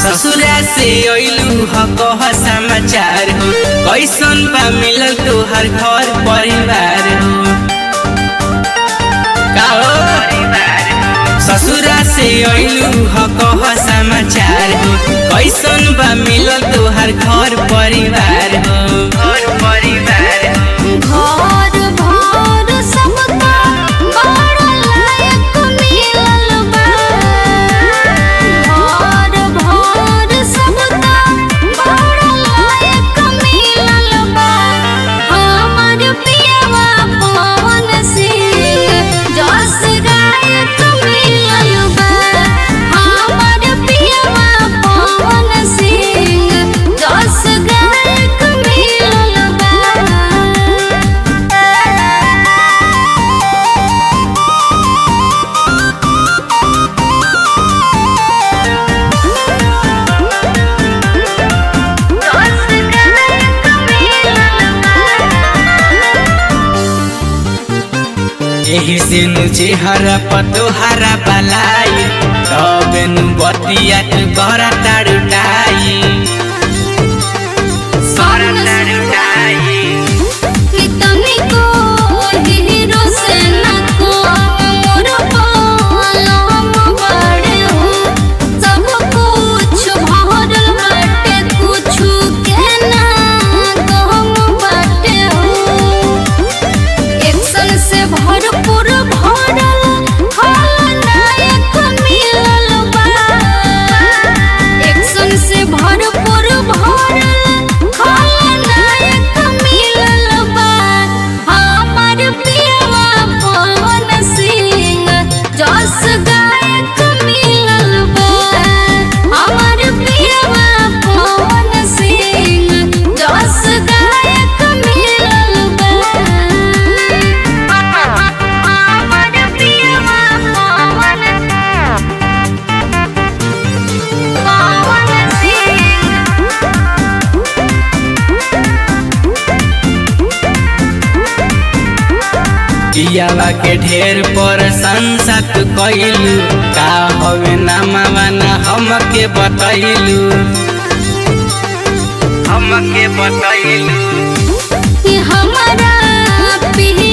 ससुरा से अइलू ह कह समाचार हो, कैसन बा मिलल तोहर घर परिवार हो। का हो ससुरा से अइलू ह कह समाचार हो, कैसन बा मिलल तोहर घर परिवार हो। घर परिवार हो घर भर सबका बड़ लायक मिलल बा। घर भर सबका बड़ लायक मिलल बा। हमर पियवा पवन सिंह जस गायक मिलल बा। हमर पियवा पवन सिंह जस गायक मिलल बा। एही से चेहरा पतोहरा बलाई, तबे नु बतिया तू गरा तारुटाई। कितनी को हीरो से न को मोर पालम बड़े हो। सब कुछ भरल बाटे, कुछु के ना गम बाटे हो। एक्शन से भरपूर भरल खलनायक मिलल बा। एक्शन से भरपूर भरल खलनायक मिलल बा। हमर पियवा पवन सिंह जस गायक मिलल बा। हमर पियवा पवन सिंह जस गायक मिलल बा। हमर पियवा पवन पियावा के ढेर प्रशंसा तू कइलू, का हवे नामावा ना हमके बतैलू। हमके बतैलू कि हमारा पिया